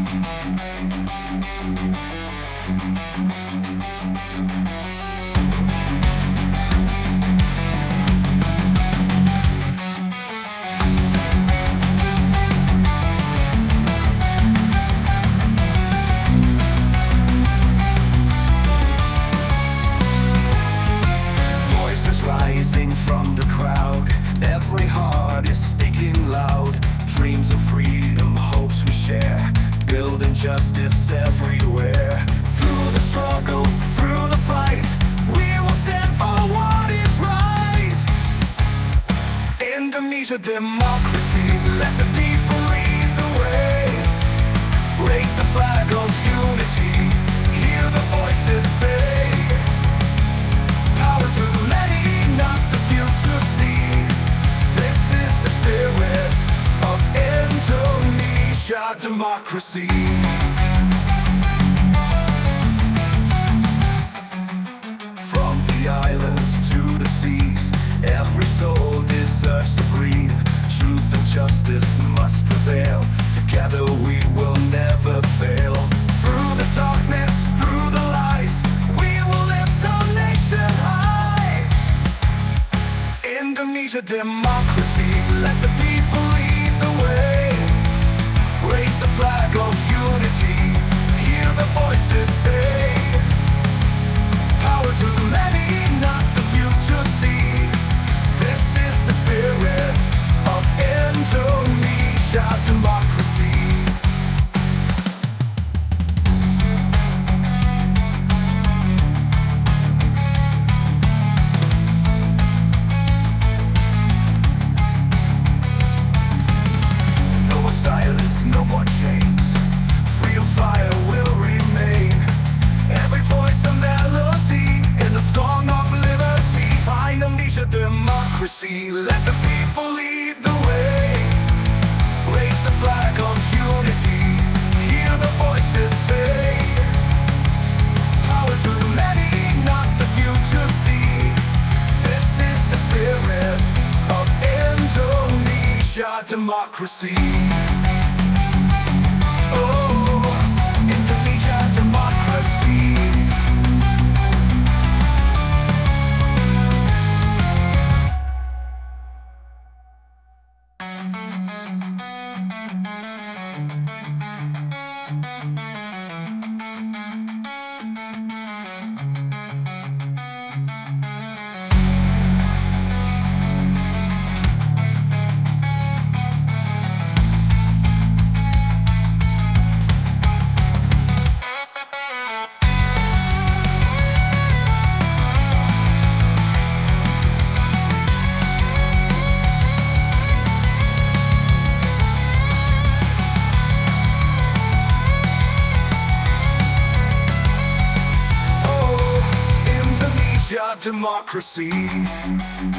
Voices rising from the crowd, every heart is speaking loud. Dreams of freedom, hopes we share, building justice everywhere. Through the struggle, through the fight, we will stand for what is right. Indonesia democracy, let the people lead the way. Raise the flag of unity, hear the voices say, power to the many, not the future see. This is the spirit of Indonesia democracy. From the islands to the seas, every soul deserves to breathe. Truth and justice must prevail. Together we will never fail. Through the darkness, through the lies, we will lift our nation high. Indonesia democracy, let the people lead the way. Raise the flag of unity, hear the voices say, power to the many, not the future see. This is the spirit of Indonesia democracy. No more silence, no more chains. Freedom fire will remain. Every voice a melody in the song of liberty. Find Indonesia democracy, let the people lead the way. Raise the flag of unity, hear the voices say, power to the many, not the future see. This is the spirit of Indonesia democracy. Oh, Indonesia democracy. Democracy.